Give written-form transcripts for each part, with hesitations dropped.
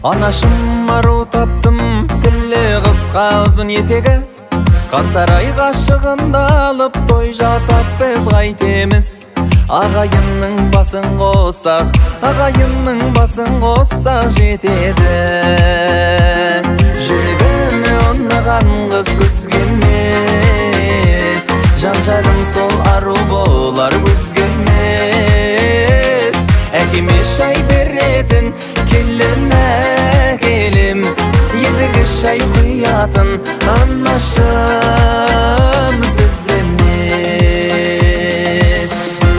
Anашым ару таптым, тілі қысқа ұзын етегі. Қан сарай ғашығында алып той жасап біз қайтеміз. Ағайынның басын қоссақ, ағайынның басын қоссақ жетеді. Жүрегіме ұнаған қыз көзге емес, жан жарым сол ару болар көзге емес. Әкеме шай беретін келін әкелім, ендігі шай құятын анашым сіз емес.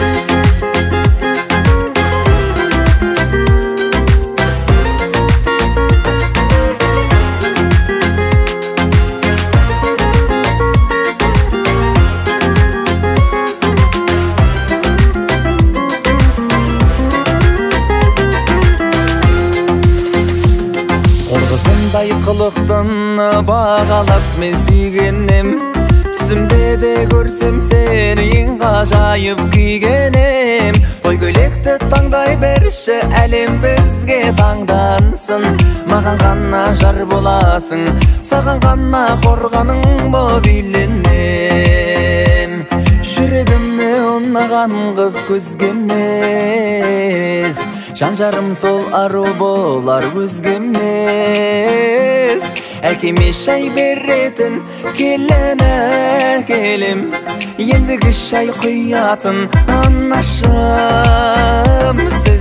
Қорғысындай қылықтың бағалап мен сүйгенім, түсімде де көрсем сені ең ғажайып күйгенім. Той көйлекті таңдай берші, әлем бізге таңдансын. Маған ғана жар боласың, саған ғана қорғаның боп үйленем. Жүрегіме ұнаған қыз көзге емес, жан жарым сол ару болар өзге емес. Әкеме шай беретін келін әкелім, ендігі шай құятын анашым сіз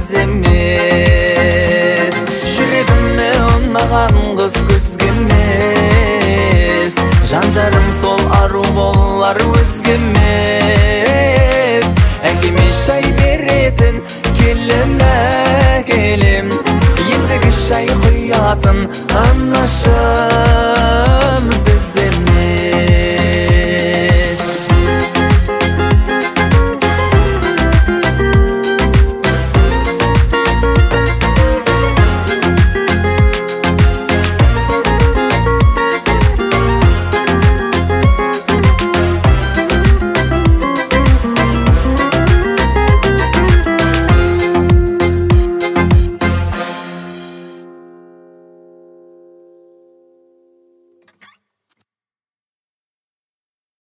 емес. Жүрегіме ұнаған қыз көзге емес, жан жарым сол ару болар өзге емес. Әкеме шай беретін келін әкелім, ендігі шай құятын анашым